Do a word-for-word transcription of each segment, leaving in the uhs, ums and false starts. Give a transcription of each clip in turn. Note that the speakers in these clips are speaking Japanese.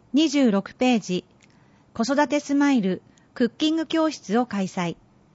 にじゅうろくページ、子育てスマイルクッキング教室を開催。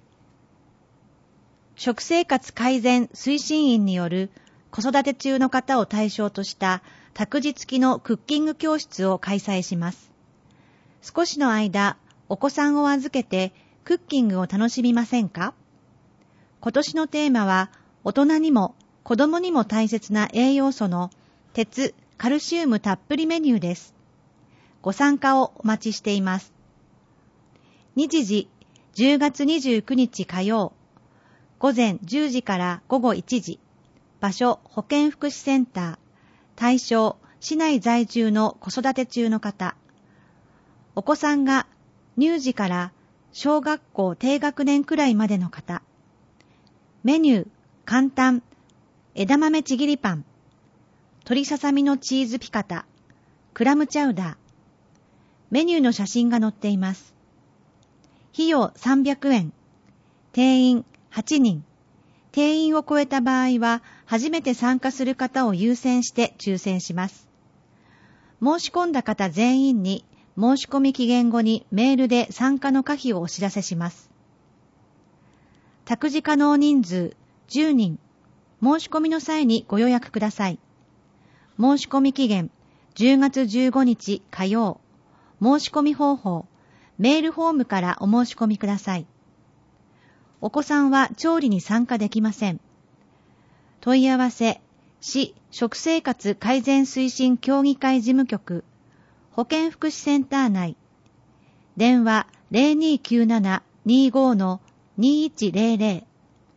食生活改善推進員による子育て中の方を対象とした託児付きのクッキング教室を開催します。少しの間、お子さんを預けてクッキングを楽しみませんか？今年のテーマは、大人にも子供にも大切な栄養素の鉄、カルシウムたっぷりメニューです。ご参加をお待ちしています。日時、じゅうがつにじゅうくにち火曜、午前じゅうじから午後いちじ、場所、保健福祉センター、対象、市内在住の子育て中の方。お子さんが乳児から小学校低学年くらいまでの方。メニュー、簡単、枝豆ちぎりパン、鶏ささみのチーズピカタ、クラムチャウダー。メニューの写真が載っています。費用さんびゃくえん。定員はちにん。定員を超えた場合は、初めて参加する方を優先して抽選します。申し込んだ方全員に、申し込み期限後にメールで参加の可否をお知らせします。託児可能人数じゅうにん。申し込みの際にご予約ください。申し込み期限じゅうがつじゅうごにち火曜。申し込み方法、メールフォームからお申し込みください。お子さんは調理に参加できません。問い合わせ、市食生活改善推進協議会事務局、保健福祉センター内。電話 ゼロにきゅうなな にーご の にーいちゼロゼロ。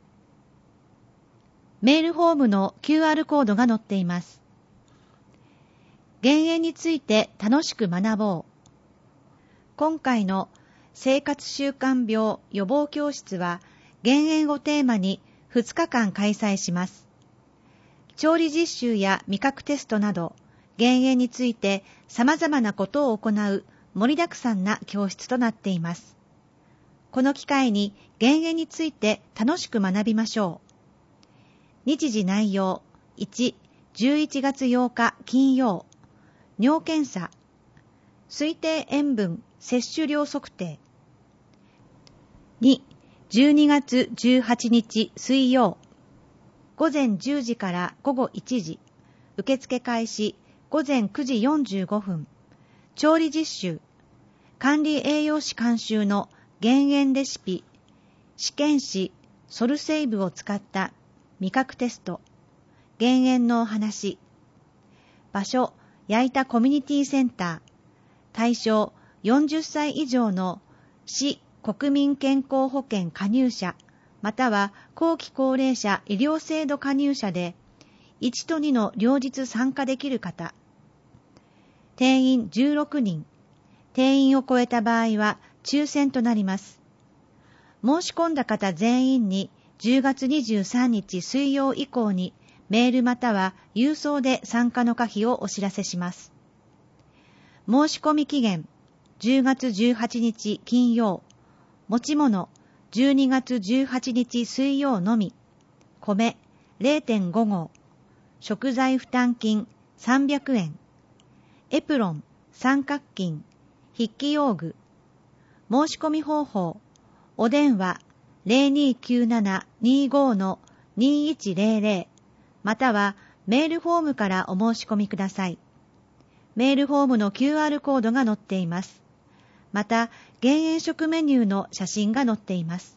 メールフォームの キューアール コードが載っています。減塩について楽しく学ぼう。今回の生活習慣病予防教室は減塩をテーマにふつかかん開催します。調理実習や味覚テストなど減塩について様々なことを行う盛りだくさんな教室となっています。この機会に減塩について楽しく学びましょう。日時内容いち、じゅういちがつようか金曜、尿検査、推定塩分摂取量測定。に、じゅうにがつじゅうはちにち水曜、午前じゅうじから午後いちじ、受付開始午前くじよんじゅうごふん、調理実習、管理栄養士監修の減塩レシピ、試験紙、ソルセイブを使った味覚テスト、減塩のお話。場所、矢板コミュニティセンター。対象、よんじゅっさい以上の市国民健康保険加入者、または後期高齢者医療制度加入者で、いちとにの両日参加できる方。定員じゅうろくにん。定員を超えた場合は抽選となります。申し込んだ方全員にじゅうがつにじゅうさんにち水曜以降にメールまたは郵送で参加の可否をお知らせします。申し込み期限じゅうがつじゅうはちにち金曜、持ち物じゅうにがつじゅうはちにち水曜のみ、米 れいてんご 合、食材負担金さんびゃくえん、エプロン、三角巾、筆記用具。申し込み方法、お電話 ゼロにきゅうなな にーご の にーいちゼロゼロ、またはメールフォームからお申し込みください。メールフォームの キューアール コードが載っています。また、減塩食メニューの写真が載っています。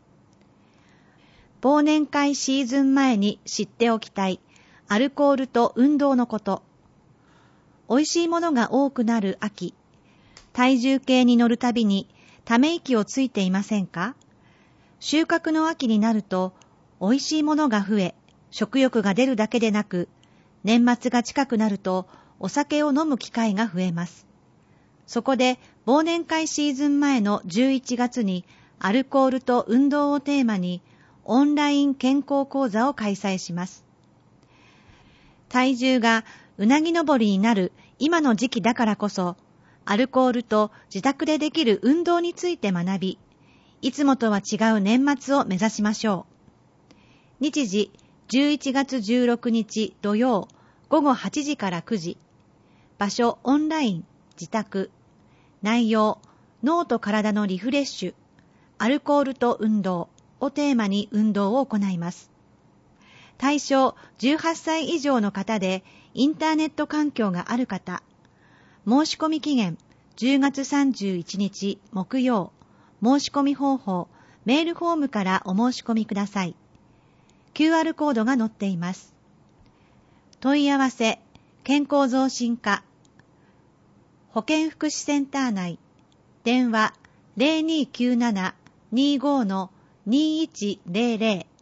忘年会シーズン前に知っておきたいアルコールと運動のこと。美味しいものが多くなる秋、体重計に乗るたびにため息をついていませんか？収穫の秋になると美味しいものが増え、食欲が出るだけでなく、年末が近くなるとお酒を飲む機会が増えます。そこで忘年会シーズン前のじゅういちがつにアルコールと運動をテーマにオンライン健康講座を開催します。体重がうなぎ登りになる今の時期だからこそ、アルコールと自宅でできる運動について学び、いつもとは違う年末を目指しましょう。日時じゅういちがつじゅうろくにち土曜午後はちじからくじ。場所オンライン。 自宅。内容、脳と体のリフレッシュ、アルコールと運動をテーマに運動を行います。対象じゅうはっさい以上の方でインターネット環境がある方。申し込み期限じゅうがつさんじゅういちにち木曜。申し込み方法、メールフォームからお申し込みください。キューアール コードが載っています。問い合わせ、健康増進課、保健福祉センター内、電話 ゼロにーきゅうなな にーごー にーいちゼロゼロ